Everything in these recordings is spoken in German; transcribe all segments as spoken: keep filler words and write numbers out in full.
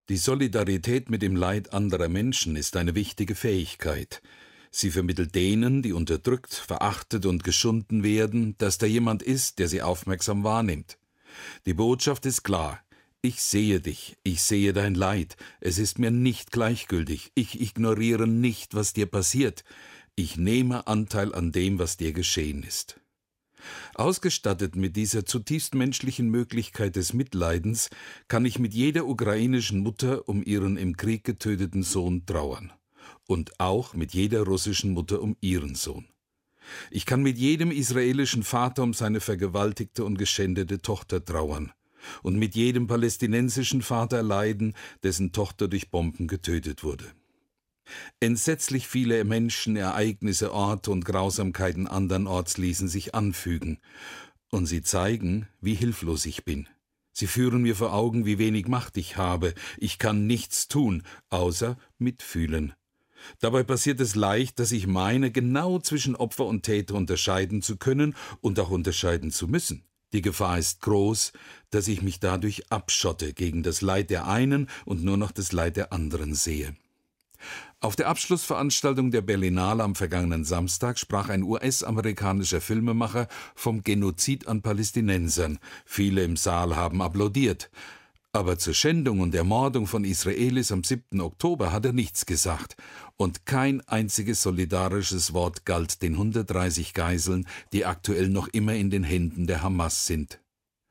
Die Solidarität mit dem Leid anderer Menschen ist eine wichtige Fähigkeit. Sie vermittelt denen, die unterdrückt, verachtet und geschunden werden, dass da jemand ist, der sie aufmerksam wahrnimmt. Die Botschaft ist klar: Ich sehe dich, ich sehe dein Leid, es ist mir nicht gleichgültig, ich ignoriere nicht, was dir passiert, ich nehme Anteil an dem, was dir geschehen ist. Ausgestattet mit dieser zutiefst menschlichen Möglichkeit des Mitleidens kann ich mit jeder ukrainischen Mutter um ihren im Krieg getöteten Sohn trauern und auch mit jeder russischen Mutter um ihren Sohn. Ich kann mit jedem israelischen Vater um seine vergewaltigte und geschändete Tochter trauern und mit jedem palästinensischen Vater leiden, dessen Tochter durch Bomben getötet wurde. Entsetzlich viele Menschen, Ereignisse, Orte und Grausamkeiten andernorts ließen sich anfügen, und sie zeigen, wie hilflos ich bin. Sie führen mir vor Augen, wie wenig Macht ich habe. Ich kann nichts tun, außer mitfühlen. Dabei passiert es leicht, dass ich meine, genau zwischen Opfer und Täter unterscheiden zu können und auch unterscheiden zu müssen. Die Gefahr ist groß, dass ich mich dadurch abschotte gegen das Leid der einen und nur noch das Leid der anderen sehe. Auf der Abschlussveranstaltung der Berlinale am vergangenen Samstag sprach ein U S-amerikanischer Filmemacher vom Genozid an Palästinensern. Viele im Saal haben applaudiert. Aber zur Schändung und Ermordung von Israelis am siebten Oktober hat er nichts gesagt. Und kein einziges solidarisches Wort galt den hundertdreißig Geiseln, die aktuell noch immer in den Händen der Hamas sind.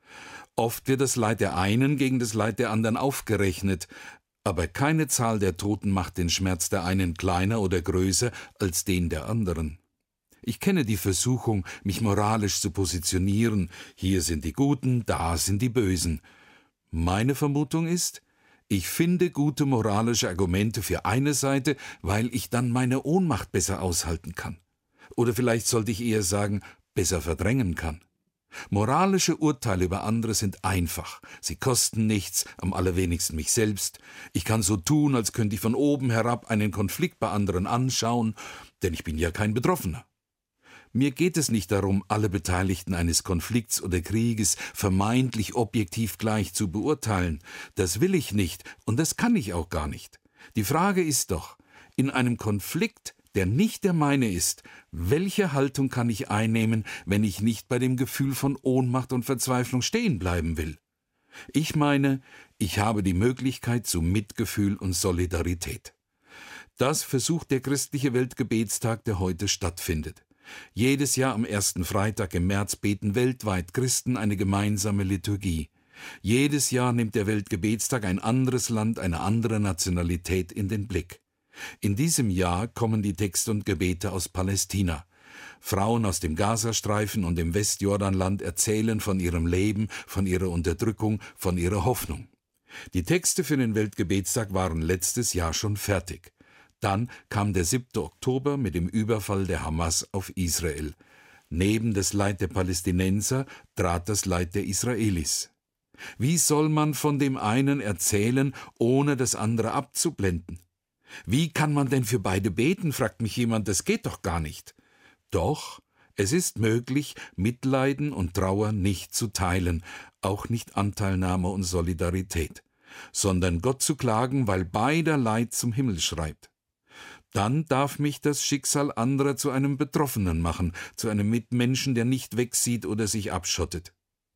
Oft wird das Leid der einen gegen das Leid der anderen aufgerechnet, aber keine Zahl der Toten macht den Schmerz der einen kleiner oder größer als den der anderen. Ich kenne die Versuchung, mich moralisch zu positionieren. Hier sind die Guten, da sind die Bösen. Meine Vermutung ist, ich finde gute moralische Argumente für eine Seite, weil ich dann meine Ohnmacht besser aushalten kann. Oder vielleicht sollte ich eher sagen, besser verdrängen kann. Moralische Urteile über andere sind einfach. Sie kosten nichts, am allerwenigsten mich selbst. Ich kann so tun, als könnte ich von oben herab einen Konflikt bei anderen anschauen, denn ich bin ja kein Betroffener. Mir geht es nicht darum, alle Beteiligten eines Konflikts oder Krieges vermeintlich objektiv gleich zu beurteilen. Das will ich nicht und das kann ich auch gar nicht. Die Frage ist doch, in einem Konflikt, der nicht der meine ist, welche Haltung kann ich einnehmen, wenn ich nicht bei dem Gefühl von Ohnmacht und Verzweiflung stehen bleiben will? Ich meine, ich habe die Möglichkeit zu Mitgefühl und Solidarität. Das versucht der christliche Weltgebetstag, der heute stattfindet. Jedes Jahr am ersten Freitag im März beten weltweit Christen eine gemeinsame Liturgie. Jedes Jahr nimmt der Weltgebetstag ein anderes Land, eine andere Nationalität in den Blick. In diesem Jahr kommen die Texte und Gebete aus Palästina. Frauen aus dem Gazastreifen und dem Westjordanland erzählen von ihrem Leben, von ihrer Unterdrückung, von ihrer Hoffnung. Die Texte für den Weltgebetstag waren letztes Jahr schon fertig. Dann kam der siebte Oktober mit dem Überfall der Hamas auf Israel. Neben das Leid der Palästinenser trat das Leid der Israelis. Wie soll man von dem einen erzählen, ohne das andere abzublenden? Wie kann man denn für beide beten, fragt mich jemand, das geht doch gar nicht. Doch, es ist möglich, Mitleiden und Trauer nicht zu teilen, auch nicht Anteilnahme und Solidarität, sondern Gott zu klagen, weil beider Leid zum Himmel schreit. Dann darf mich das Schicksal anderer zu einem Betroffenen machen, zu einem Mitmenschen, der nicht wegsieht oder sich abschottet.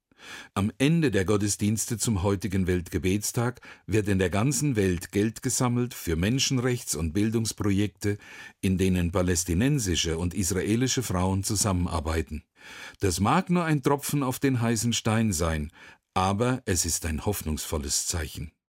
Am Ende der Gottesdienste zum heutigen Weltgebetstag wird in der ganzen Welt Geld gesammelt für Menschenrechts- und Bildungsprojekte, in denen palästinensische und israelische Frauen zusammenarbeiten. Das mag nur ein Tropfen auf den heißen Stein sein, aber es ist ein hoffnungsvolles Zeichen.